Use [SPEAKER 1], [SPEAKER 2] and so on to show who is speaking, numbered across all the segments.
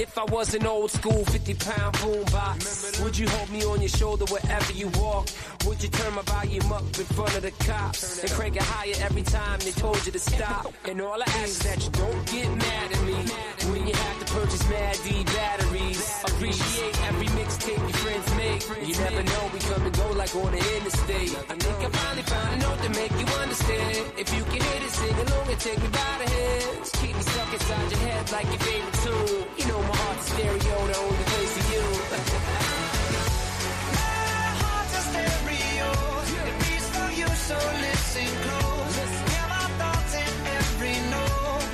[SPEAKER 1] If I was an old school 50-pound boombox, would you hold me on your shoulder wherever you walk? Would you turn my volume up in front of the cops and crank it higher every time they told you to stop? And all I ask is that you don't get mad at me when you have to purchase Mad D batteries. Appreciate every mixtape your friends make. You never know, we come and go like on the interstate. I think I finally found a note to make you understand. If you can hit it, sing along and take me by the hands. Keep me stuck inside your head like your favorite tune. You know my heart's a stereo, the only place for you.
[SPEAKER 2] My heart's a stereo, it beats for you, so listen close. Hear my thoughts in every note.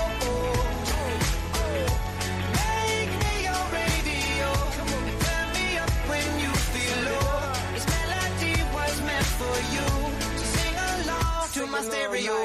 [SPEAKER 2] Make me your radio, and turn me up when you feel low. This melody was meant for you, so sing along to my stereo.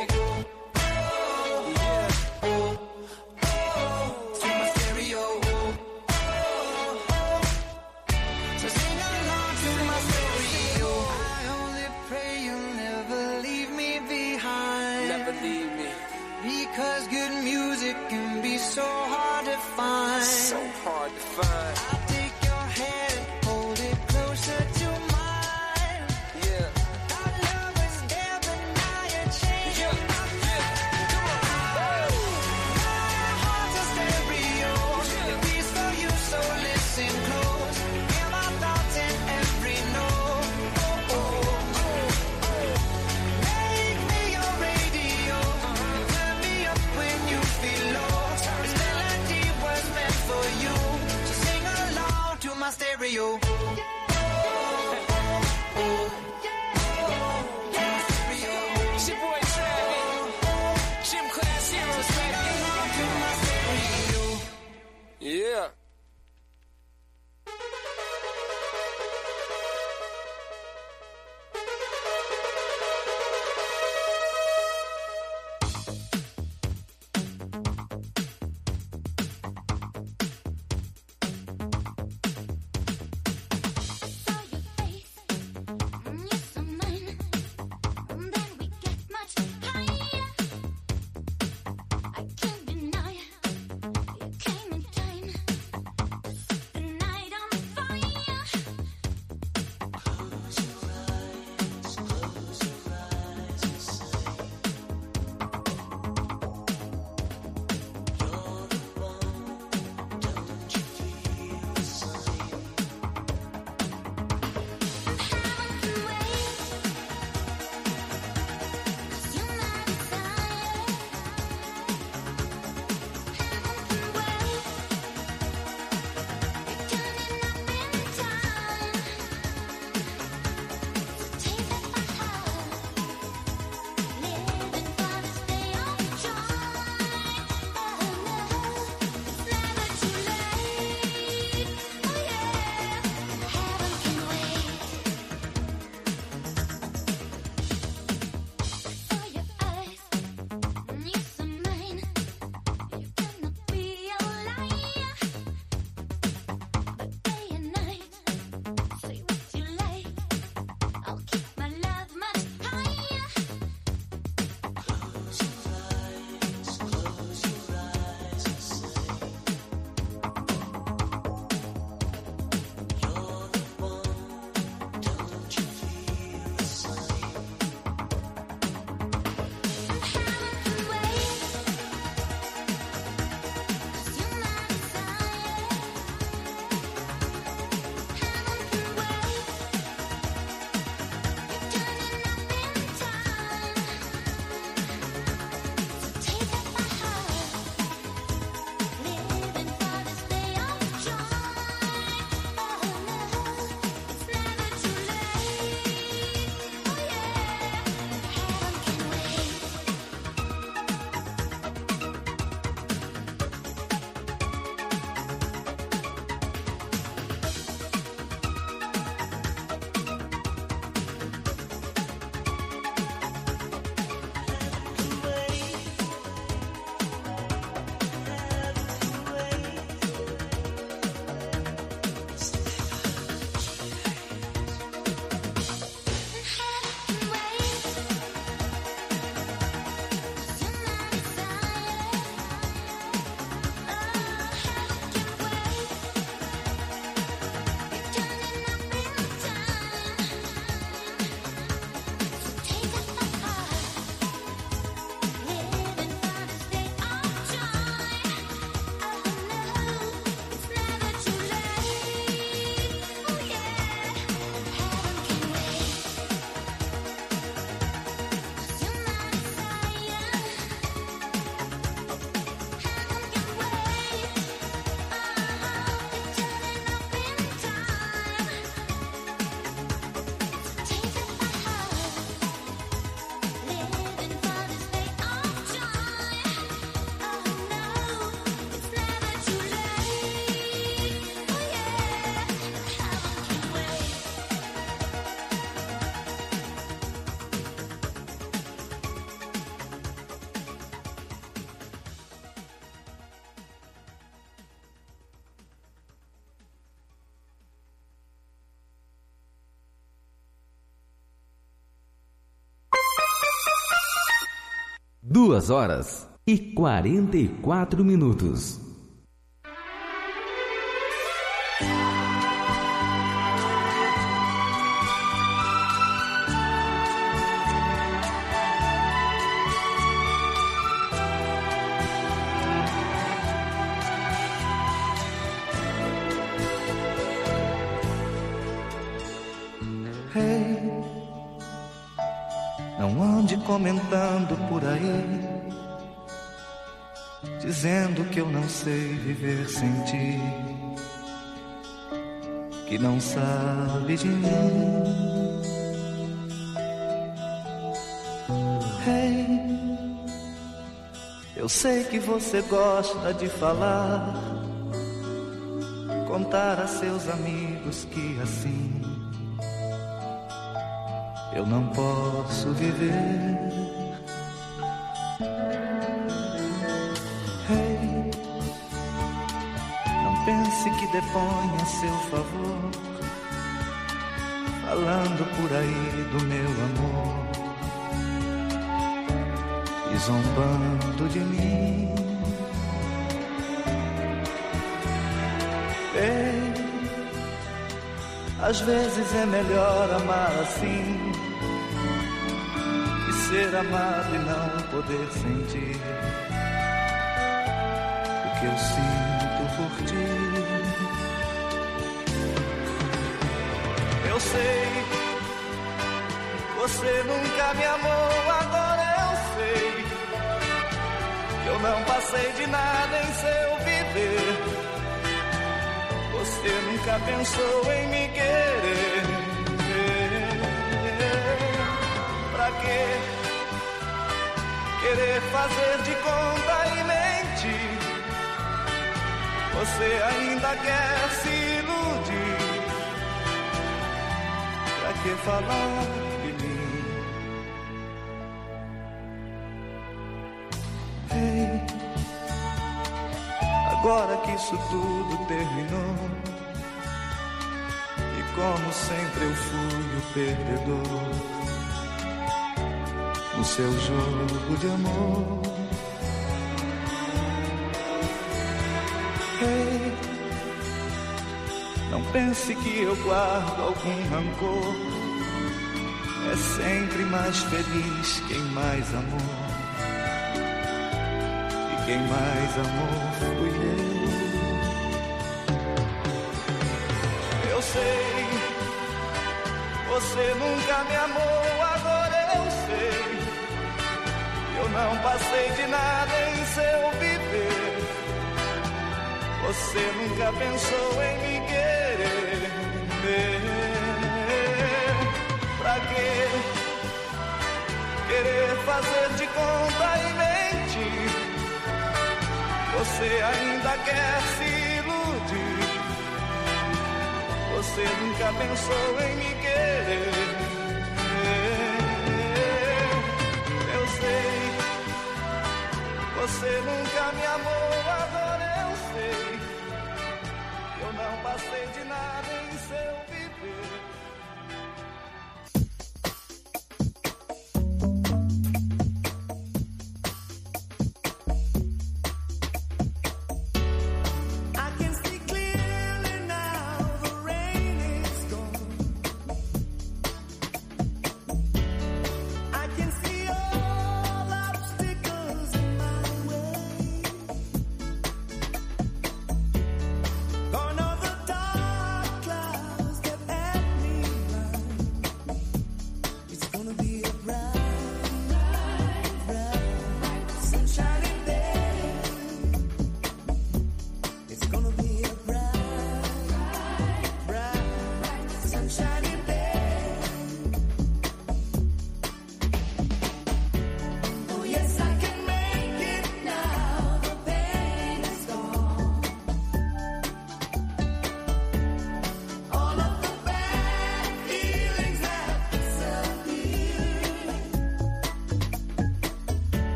[SPEAKER 2] Because good music can be so hard to find.
[SPEAKER 1] So hard to find.
[SPEAKER 2] I'll take your hand, hold it closer to mine.
[SPEAKER 1] Yeah.
[SPEAKER 2] Our love was there, but now you're changing my mind. My heart's a stereo, it beats for you, so listen close. Hear my thoughts in every note. Make me your radio, turn me up when you feel low. This melody was meant for you, so sing along to my stereo.
[SPEAKER 1] It's your boy Travis, Gym Class Heroes, baby. Yeah.
[SPEAKER 3] 2h44.
[SPEAKER 4] Não ande comentando por aí, dizendo que eu não sei viver sem ti, que não sabe de mim. Hey, eu sei que você gosta de falar, contar a seus amigos que assim eu não posso viver. Hey, não pense que depõe a seu favor, falando por aí do meu amor e zombando de mim. Hey, às vezes é melhor amar assim, ser amado e não poder sentir o que eu sinto por ti. Eu sei, você nunca me amou, agora eu sei que eu não passei de nada em seu viver. Você nunca pensou em me querer. Pra quê? Querer fazer de conta e mentir. Você ainda quer se iludir. Pra que falar de mim? Hey, agora que isso tudo terminou, e como sempre eu fui o perdedor no seu jogo de amor. Hey, não pense que eu guardo algum rancor. É sempre mais feliz quem mais amou, e quem mais amou fui eu. Eu sei, você nunca me amou, agora eu sei. Eu não passei de nada em seu viver. Você nunca pensou em me querer. Pra quê? Querer fazer de conta e mentir. Você ainda quer se iludir. Você nunca pensou em me querer. Eu sei, você nunca me amou, agora eu sei. Eu não passei de nada em seu viver.
[SPEAKER 2] Gone over dark clouds that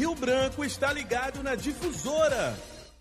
[SPEAKER 3] Rio Branco está ligado na Difusora.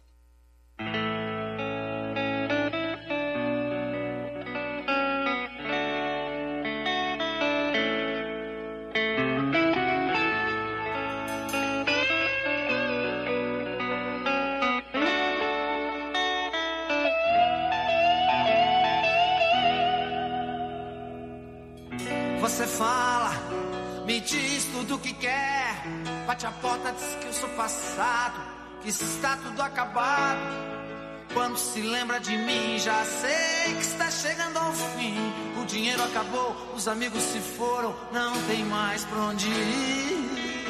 [SPEAKER 2] Você fala, me diz tudo o que quer. Bate a porta, diz que eu sou passado, que está tudo acabado. Quando se lembra de mim, já sei que está chegando ao fim. O dinheiro acabou, os amigos se foram, não tem mais pra onde ir.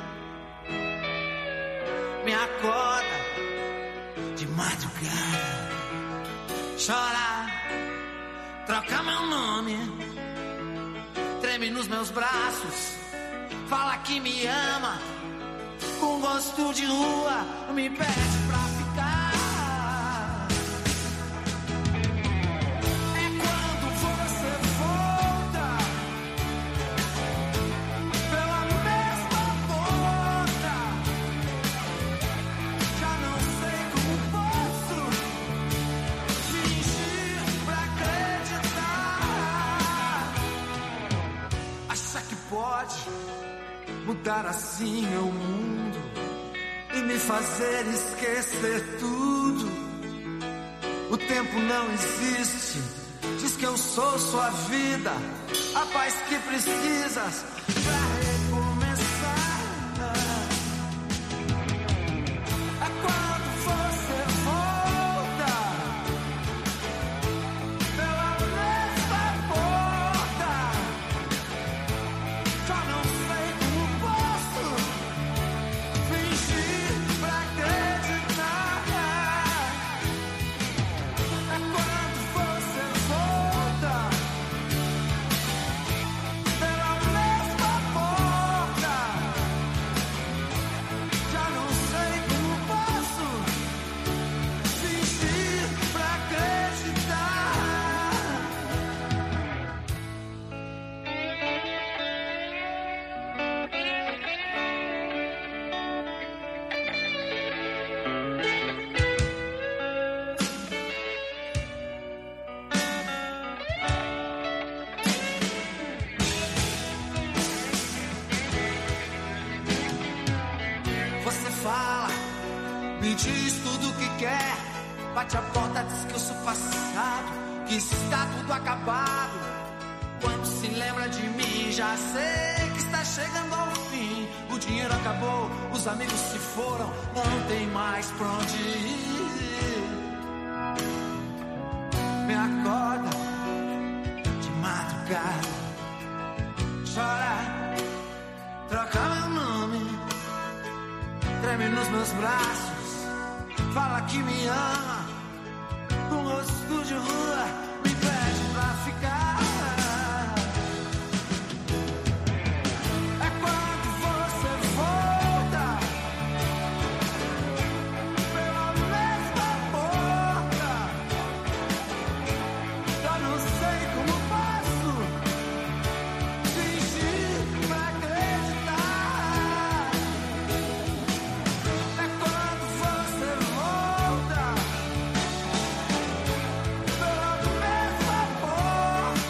[SPEAKER 2] Me acorda de madrugada, chora, troca meu nome, treme nos meus braços, fala que me ama, com gosto de rua, me pede pra ficar. É quando você volta pela mesma porta, já não sei como posso fingir pra acreditar. Acha que pode mudar assim meu mundo e me fazer esquecer tudo? O tempo não existe, diz que eu sou sua vida, a paz que precisas pra recomeçar. É quando você volta pela mesma porta, já não sei como posso fingir pra acreditar. É quando você volta pela mesma porta, já não sei como posso fingir pra acreditar. Você fala, me diz tudo o que quer. Bate a porta, diz que eu sou passado, que está tudo acabado. Quando se lembra de mim, já sei que está chegando ao fim. O dinheiro acabou, os amigos se foram, não tem mais pra onde ir. Me acorda de madrugada, chora, troca meu nome, treme nos meus braços, fala que me ama, com rosto de rua, me pede pra ficar. É quando você volta pela mesma porta, já não sei como posso fingir pra acreditar. É quando você volta pela mesma porta,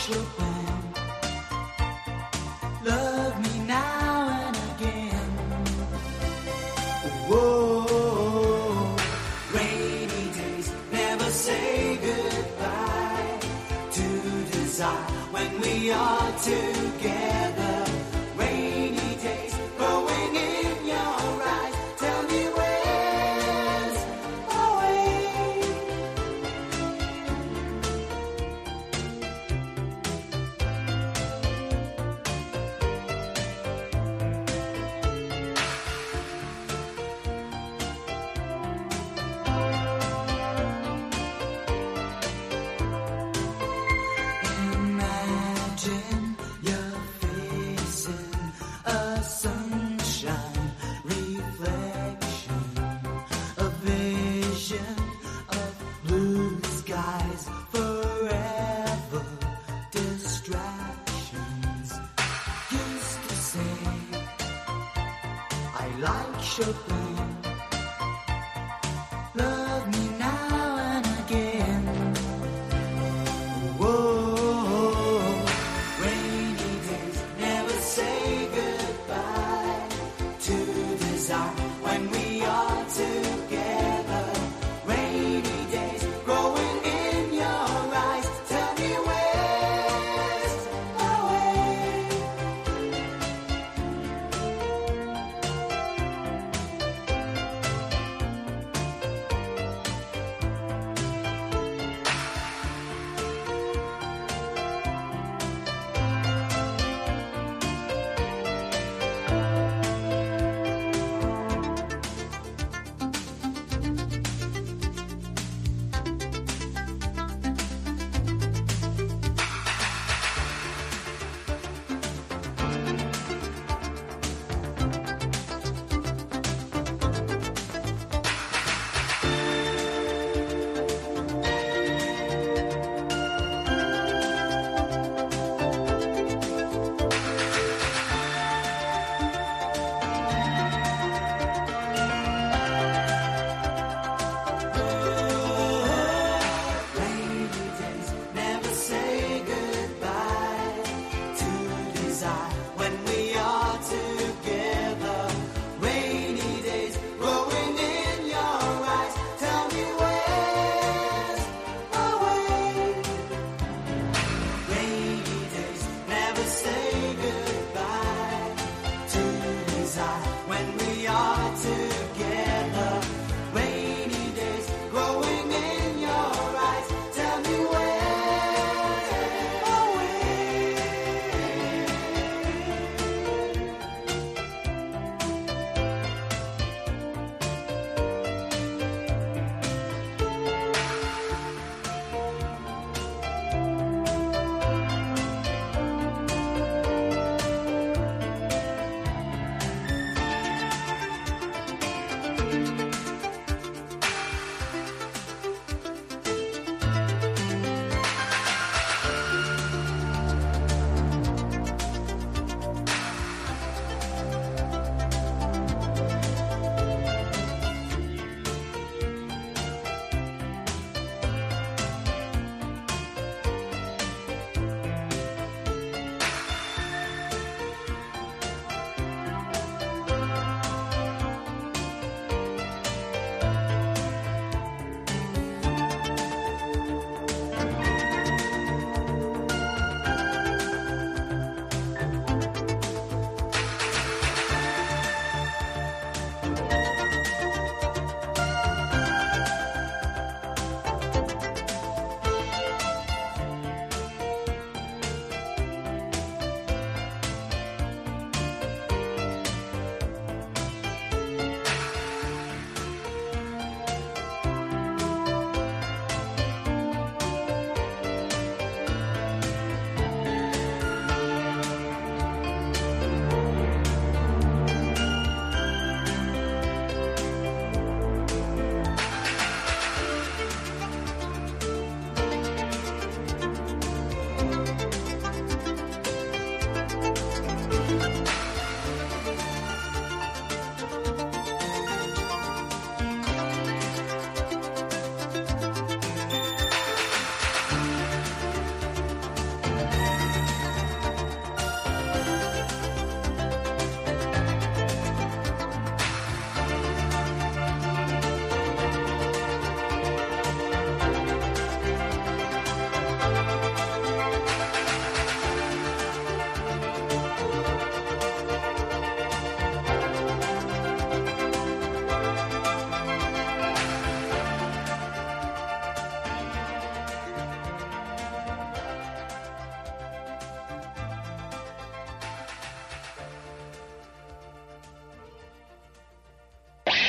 [SPEAKER 2] Chopin. Love me now and again. Whoa, rainy days never say goodbye to desire when we are together. Rainy days growing in your eyes. Tell me where's my way. Imagine you're facing a sunshine reflection, a vision of blue skies forever, distractions. Used to say I like Chopin. Love me now and again. Whoa, rainy days never say goodbye to desire when we are together. Rainy days growing in your eyes. Tell me where's my way.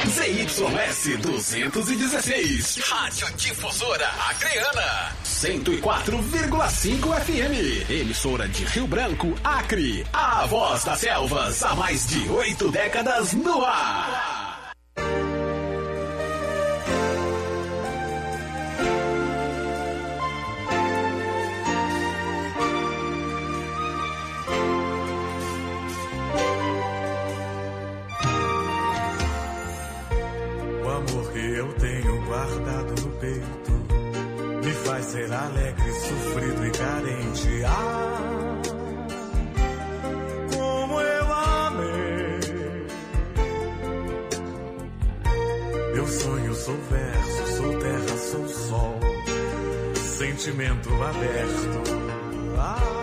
[SPEAKER 5] ZYS 216, Rádio Difusora Acreana, 104,5 FM, emissora de Rio Branco, Acre, a voz das selvas, há mais de 8 décadas no ar.
[SPEAKER 6] Guardado no peito, me faz ser alegre, sofrido e carente. Ah, como eu amei. Eu sonho, sou verso, sou terra, sou sol, sentimento aberto. Ah,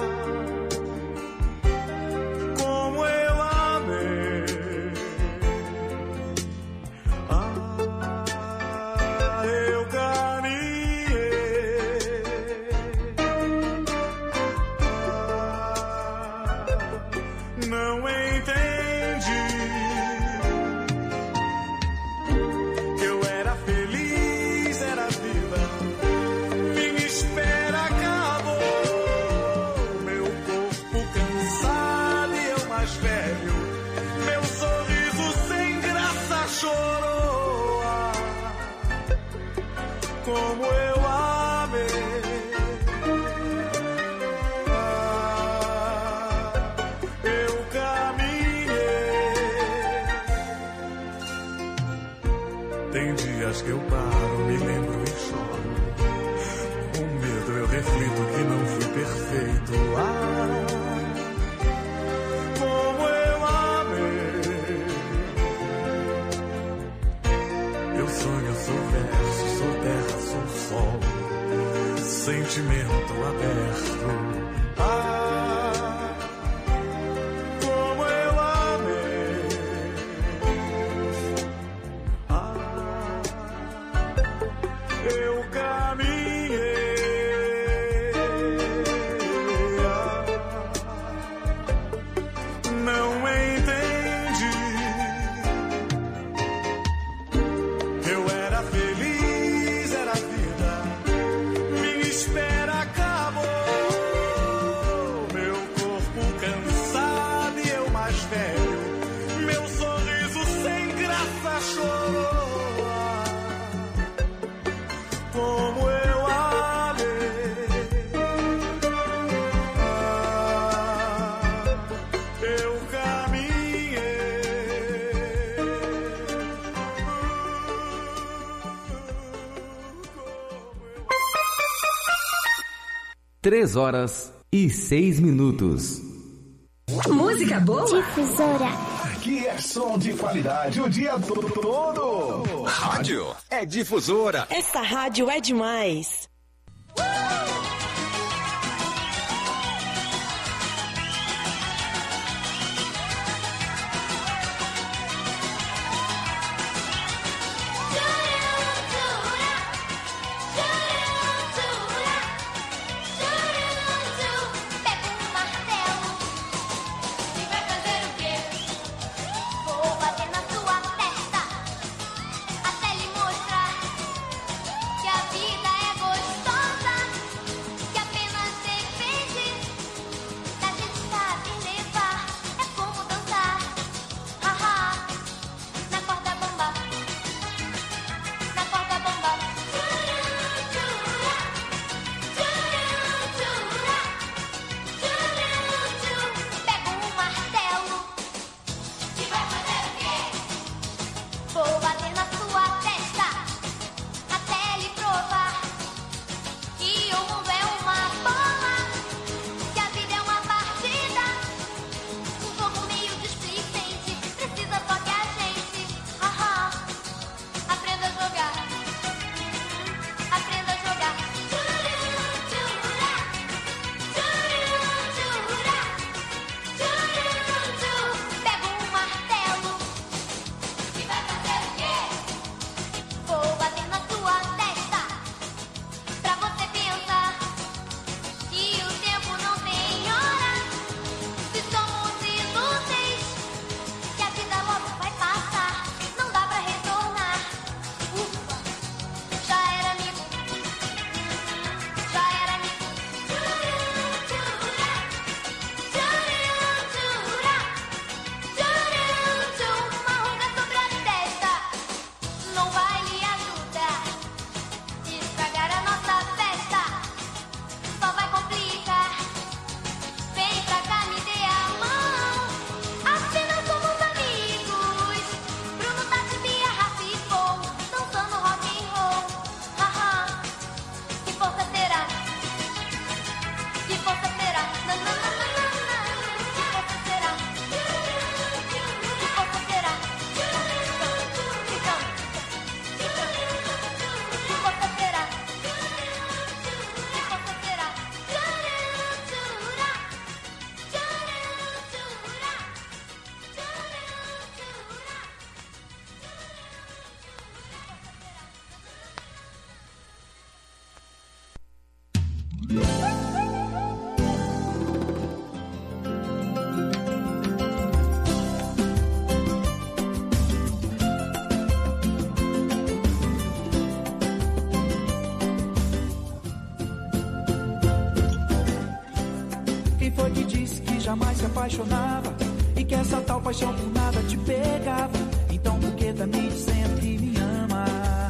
[SPEAKER 6] como eu amei. Como eu amei. Eu caminhei. Tem dias que eu paro, me lembro e choro. Com medo eu reflito que não fui perfeito. Como eu amei. Eu sonho, sou verso, sou terra, sou sol, sentimento aberto. Ah, como eu amei. Ah, eu caminhei. Ah, não entendi. Eu era feliz, era vida. Minha espera acabou. Meu corpo cansado e eu mais velho. Meu sorriso sem graça chorou. Como eu amei. Eu caminhei.
[SPEAKER 7] 3h06.
[SPEAKER 8] Música boa?
[SPEAKER 9] Difusora.
[SPEAKER 5] Aqui é som de qualidade o dia todo. Rádio é Difusora.
[SPEAKER 8] Essa rádio é demais.
[SPEAKER 9] Pega um martelo e vai fazer o quê? Vou bater na sua testa até lhe mostrar que a vida é gostosa.
[SPEAKER 2] Quem foi que disse que jamais se apaixonava e que essa tal paixão por nada te pegava? Então por que tá me dizendo que me ama?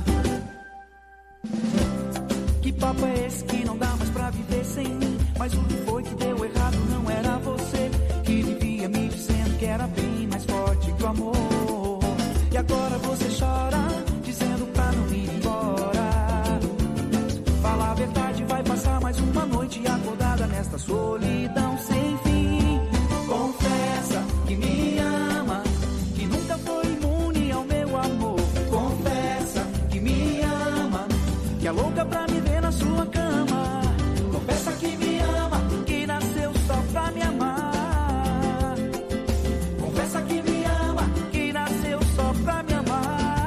[SPEAKER 2] Que papo é esse que não dá mais pra viver sem mim? Mas o que foi que deu errado? Não era você que vivia me dizendo que era bem mais forte que o amor. E agora você chora, dizendo pra não ir embora. Fala a verdade, vai passar mais uma noite acordada nesta solidão sem fim. Confessa que me ama, que nunca foi imune ao meu amor. Confessa que me ama, que é louca pra me ver na sua cama. Confessa que me ama, que nasceu só pra me amar. Confessa que me ama, que nasceu só pra me amar.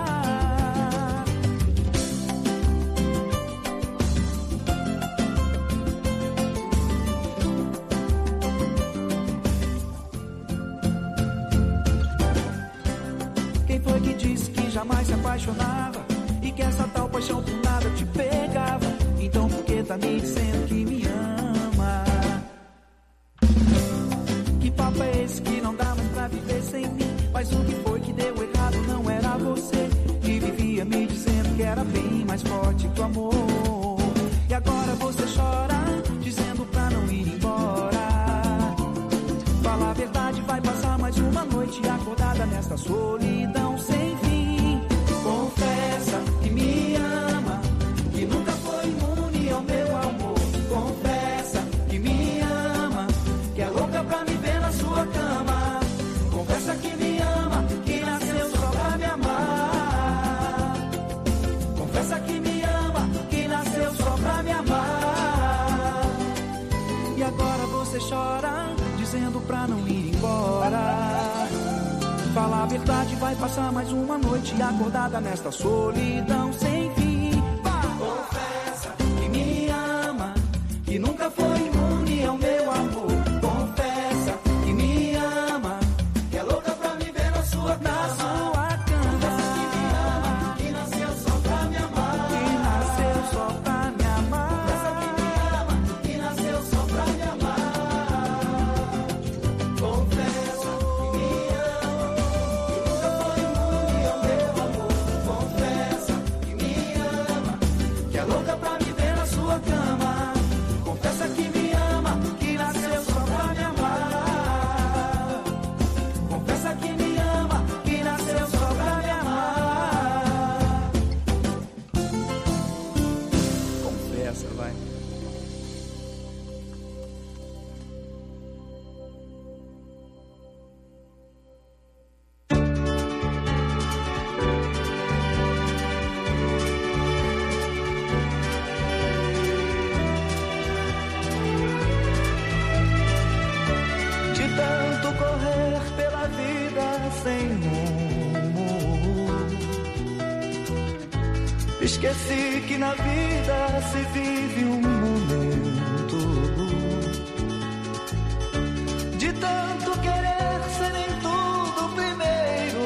[SPEAKER 2] Quem foi que disse que jamais se apaixonava e que essa tal paixão por nada te pegava? Então por que tá me dizendo que me ama? Que papo é esse que não dá mais pra viver sem mim? Mas o que foi que deu errado? Não era você que vivia me dizendo que era bem mais forte que o amor. E agora você chora, dizendo pra não ir embora. Fala a verdade, vai passar mais uma noite acordada nesta solidão sem fim. Confessa que me ama, que nunca foi imune ao meu amor. Confessa que me ama, que é louca pra me ver na sua cama. Confessa que me ama, que nasceu só pra me amar. Confessa que me ama, que nasceu só pra me amar. E agora você chora, dizendo pra não ir embora. Fala a verdade, vai passar mais uma noite acordada nesta solidão sem fim. Confessa que me ama, que nunca foi imune ao meu amor. Confessa que me ama, que é louca pra me ver na sua cama. Confessa que me ama, que nasceu só pra me amar. Que nasceu só pra me amar. Confessa que me ama, que nasceu só pra me amar. Confessa que me ama, que nunca foi imune ao meu amor. Confessa que me ama, que é louca pra me ver na sua cama. Confessa que me ama, que nasceu só pra me amar. Confessa que me ama, que nasceu só pra me amar. Confessa, vai.
[SPEAKER 4] De tanto correr pela vida sem rumo, esqueci que na vida se vive um momento. De tanto querer ser em tudo primeiro,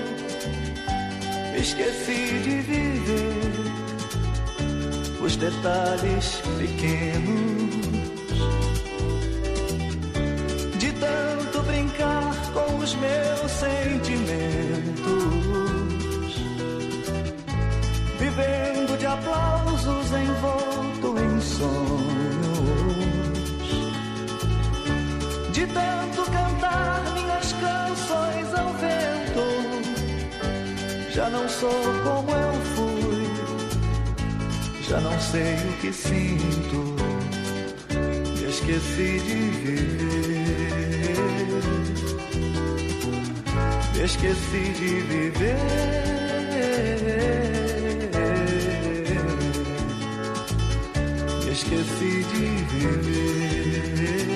[SPEAKER 4] esqueci de viver os detalhes pequenos. De tanto brincar com os meus sentimentos, vivendo de aplausos envolto em sonhos. De tanto cantar minhas canções ao vento, já não sou como eu fui, já não sei o que sinto. Esqueci de viver, esqueci de viver, esqueci de viver,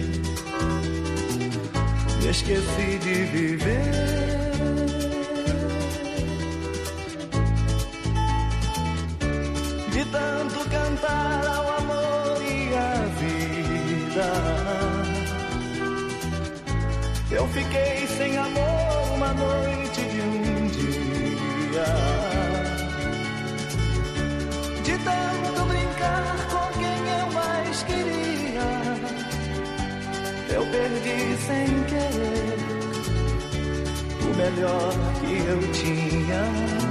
[SPEAKER 4] esqueci de viver. De tanto cantar ao amor e fiquei sem amor uma noite de um dia. De tanto brincar com quem eu mais queria, eu perdi sem querer o melhor que eu tinha.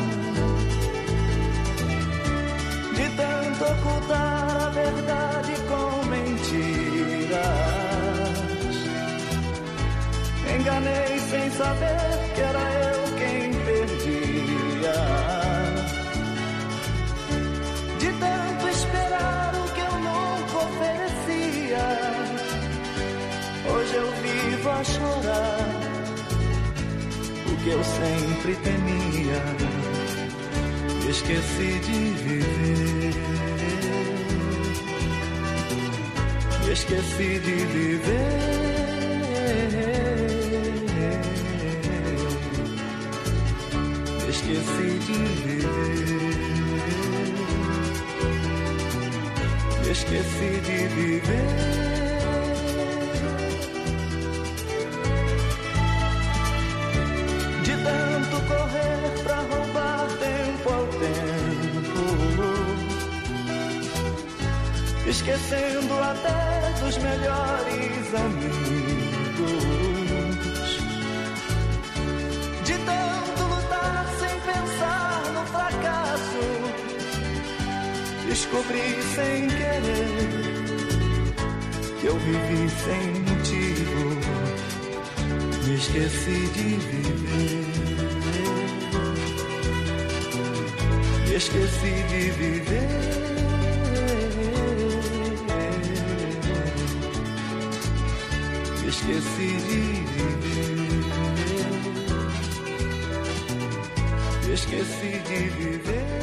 [SPEAKER 4] De tanto ocultar a verdade com mentiras, enganei sem saber que era eu quem perdia. De tanto esperar o que eu nunca oferecia, hoje eu vivo a chorar o que eu sempre temia. Esqueci de viver, esqueci de viver, esqueci de viver, esqueci de viver. De tanto correr pra roubar tempo ao tempo, esquecendo até dos melhores amigos. De tanto lutar sem pensar no fracasso, descobri sem querer que eu vivi sem motivo. Me esqueci de viver, me esqueci de viver. Esqueci de viver, esqueci de viver.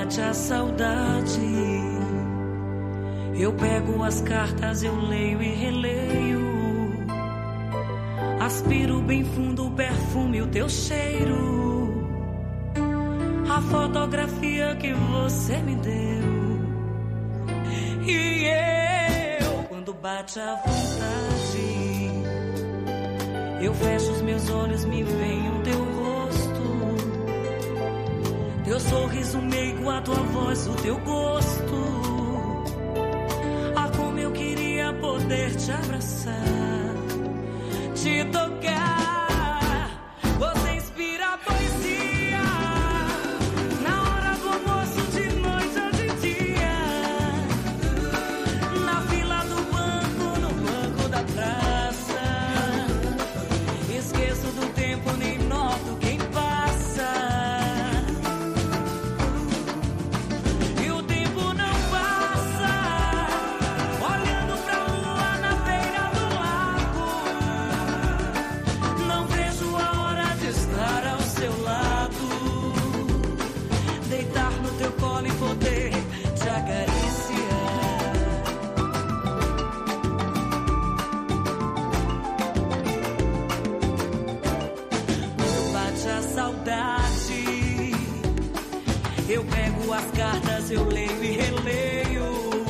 [SPEAKER 10] bate a saudade, eu pego as cartas, eu leio e releio. Aspiro bem fundo o perfume, o teu cheiro, a fotografia que você me deu. E eu, quando bate a vontade, eu fecho os meus olhos, me vem o teu rosto, teu sorriso meigo, a tua voz, o teu gosto. Ah, como eu queria poder te abraçar, te tocar. Você inspira a poesia na hora do almoço, de noite ou de dia, na fila do banco, no banco da praça. Esqueço do tempo, nem noto quem passa. E o tempo não passa, olhando pra lua na beira do lago. Não vejo a hora de estar ao seu lado, deitar no teu colo e poder te acariciar. Quando bate a saudade, eu pego as cartas, eu leio e releio.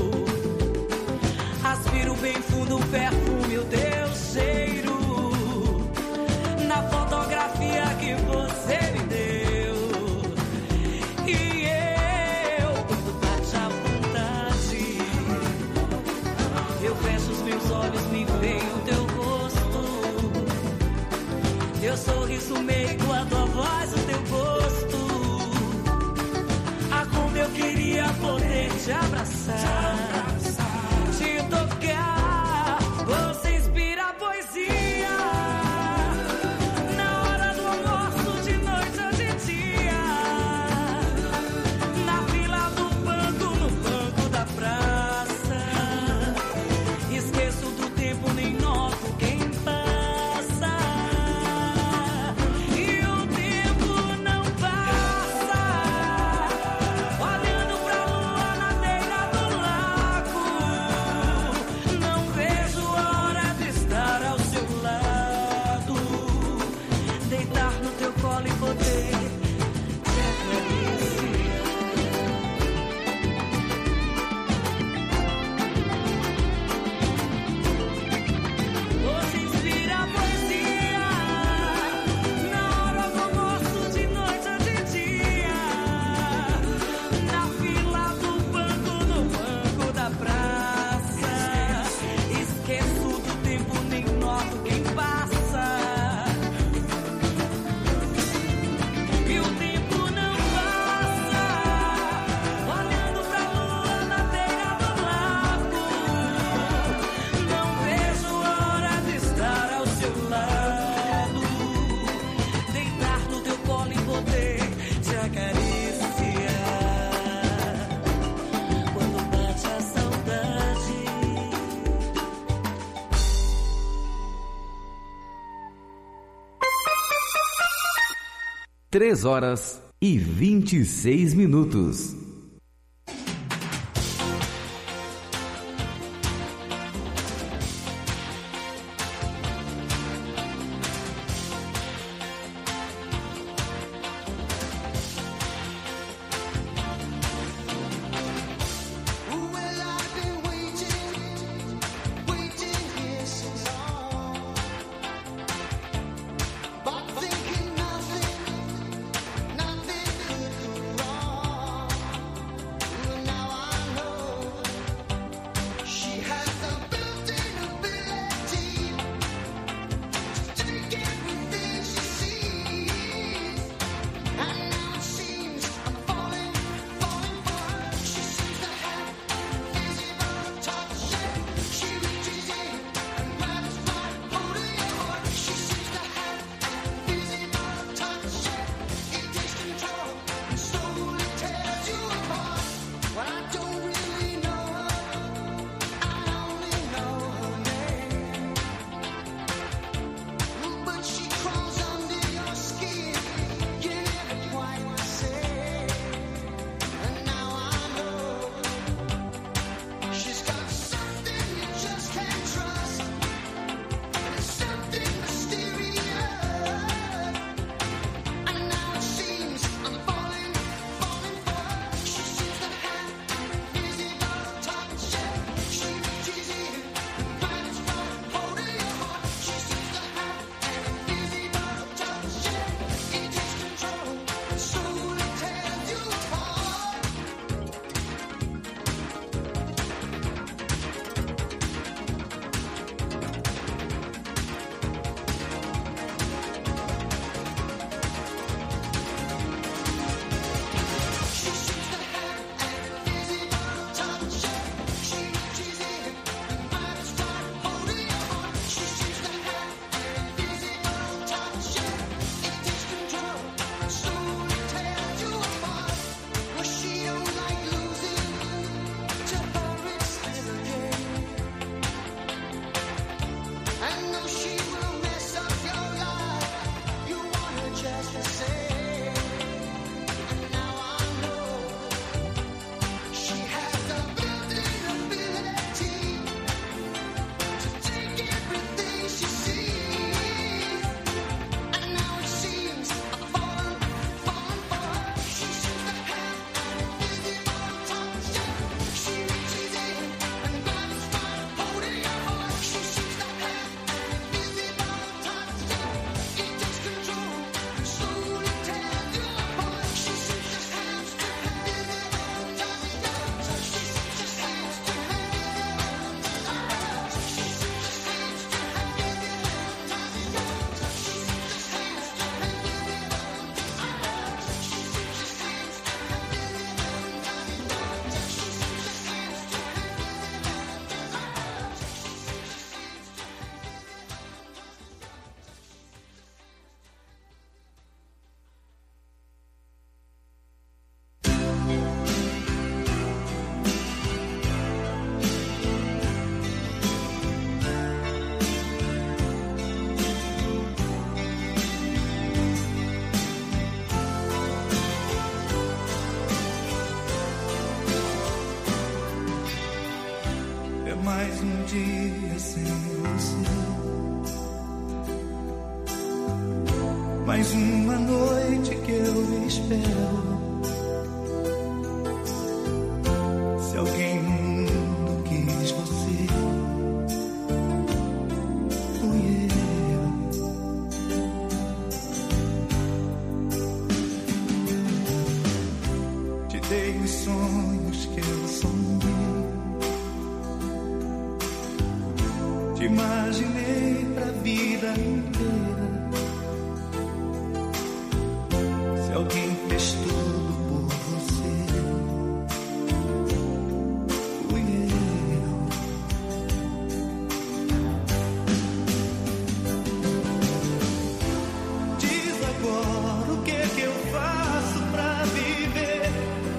[SPEAKER 10] Aspiro bem fundo o perfume, o teu cheiro, na fotografia que você me deu. E eu, quando bate a vontade, eu fecho os meus olhos, me vem o teu rosto, teu sorriso meigo, a tua voz, o teu gosto. Ah, como eu queria poder te abraçar, te tocar. Você inspira a poesia na hora do almoço, de noite ou de dia, na fila do banco, no banco da praça. Esqueço do tempo, nem noto quem passa. E o tempo não passa, olhando pra lua na beira do lago. Não vejo a hora de estar ao seu lado, deitar no teu colo e poder te acariciar. Você inspira a poesia na hora do almoço, de noite ou de dia, na fila do banco, no banco da praça. Esqueço do tempo, nem noto quem passa. E o tempo não passa, olhando pra lua na beira do lago. Não vejo a hora de estar ao seu lado, deitar no teu colo e poder te acariciar. Quando bate a saudade,
[SPEAKER 7] 3h26.
[SPEAKER 2] Well, I've been waiting here so long, but thinking nothing could go wrong. sem você. Mais uma noite que eu espero. Se alguém no mundo quis você, fui eu. Te dei os sonhos que eu sonhei. Te imaginei pra vida inteira. Se alguém fez tudo por você, fui eu. Diz agora o que eu faço pra viver.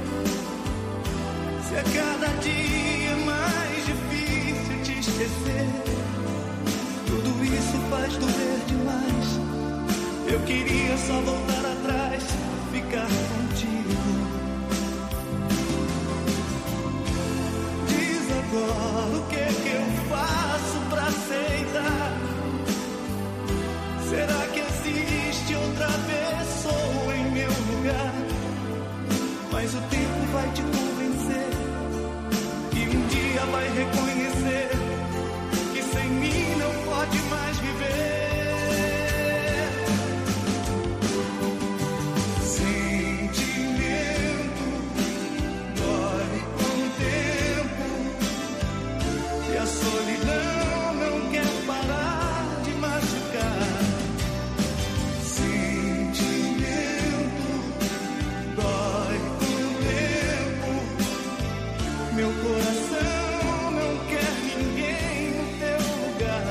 [SPEAKER 2] Se a cada dia é mais difícil te esquecer, tudo isso faz doer demais. Eu queria só voltar atrás, ficar contigo. Diz agora o que eu faço pra aceitar. Será que existe outra pessoa em meu lugar? Mas o tempo vai te convencer, e um dia vai reconhecer que sem mim não pode mais viver. Solidão não quer parar de machucar. Sentimento dói com o tempo. Meu coração não quer ninguém no teu lugar.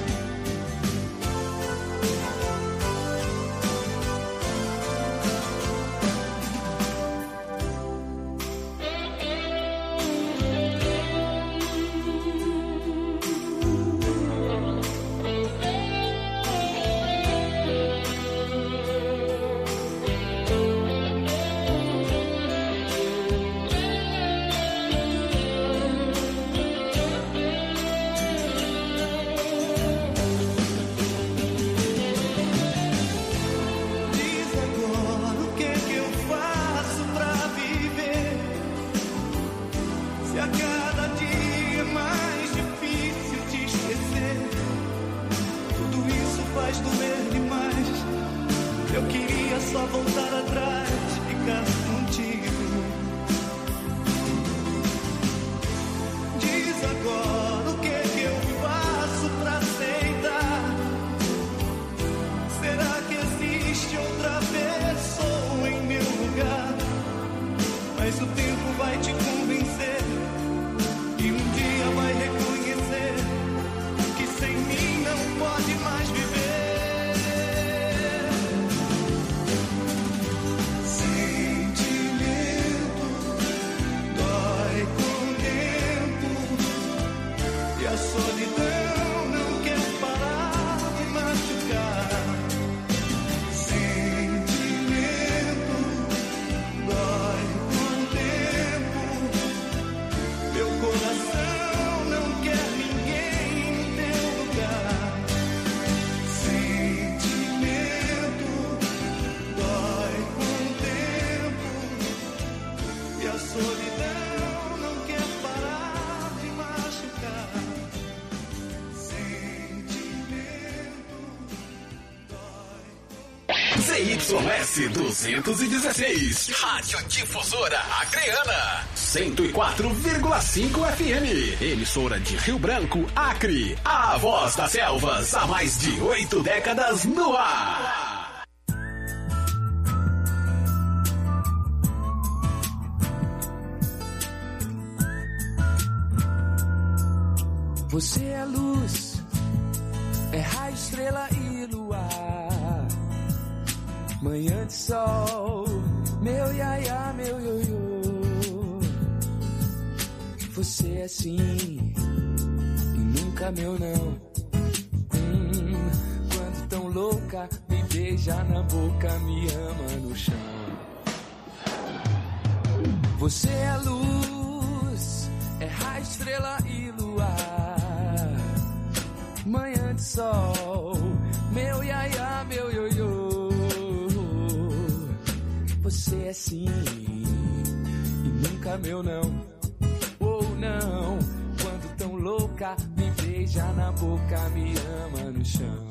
[SPEAKER 5] ZYS 216, Rádio Difusora Acreana, 104,5 FM, emissora de Rio Branco, Acre, a voz das selvas, há mais de 8 décadas no ar.
[SPEAKER 1] Você é luz, é raio, estrela e luar, manhã de sol, meu iaiá, meu ioiô. Você é sim, e nunca meu não. Quando tão louca, me beija na boca, me ama no chão. Você é luz, é raio, estrela e luar, sol, meu iaiá, meu ioiô. Você é sim e nunca meu não, ou não. Quando tão louca, me beija na boca, me ama no chão.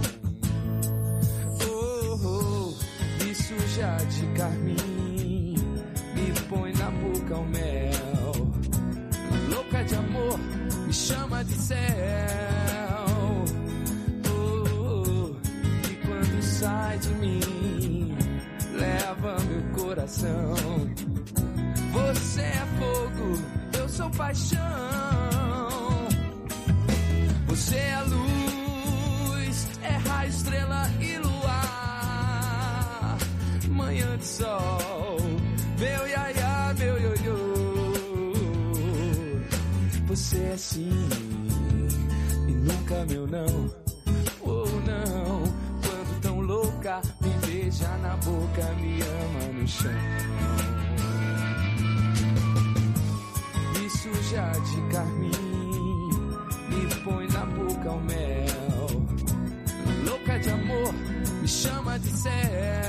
[SPEAKER 1] Me suja de carmim, me põe na boca o mel. Louca de amor, me chama de céu. E quando sai de mim, leva meu coração. Você é fogo, eu sou paixão. Você é luz, é raio, estrela e luar. Manhã de sol, meu iaiá, meu ioiô. Você é sim e nunca meu não, ou não. Quando tão louca, me beija na boca, me ama no chão. Me suja de carmim, me põe na boca o mel. Louca de amor, me chama de céu.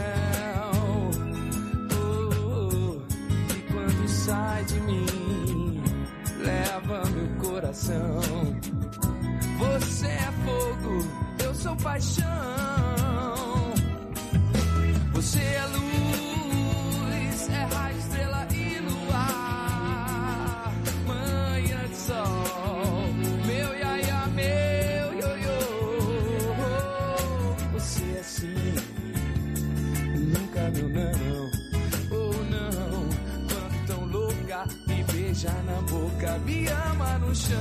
[SPEAKER 1] E quando sai de mim, leva meu coração. Você é fogo, eu sou paixão. Você é luz, é raio, estrela e luar. Manhã de sol, meu iaiá, meu ioiô. Você é sim, nunca meu não, ou não. Quando tão louca, me beija na boca, me ama no chão.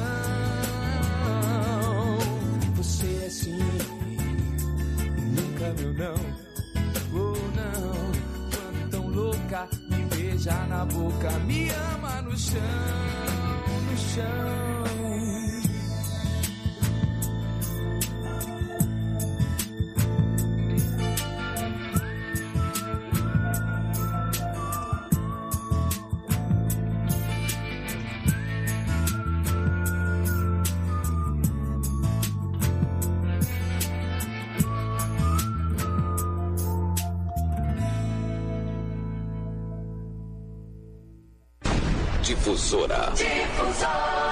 [SPEAKER 1] Você é sim, nunca meu não, ou não. Quando tão louca, me beija na boca, me ama no chão, no chão.
[SPEAKER 5] Difusora.
[SPEAKER 9] Difusora.